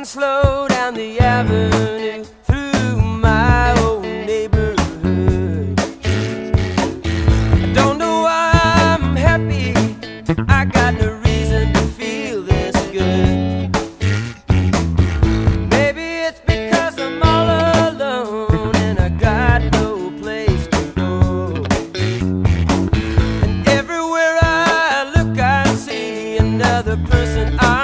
Driving slow down the avenue through my old neighborhood. I don't know why I'm happy, I got no reason to feel this good. Maybe it's because I'm all alone and I got no place to go. And everywhere I look I see another person I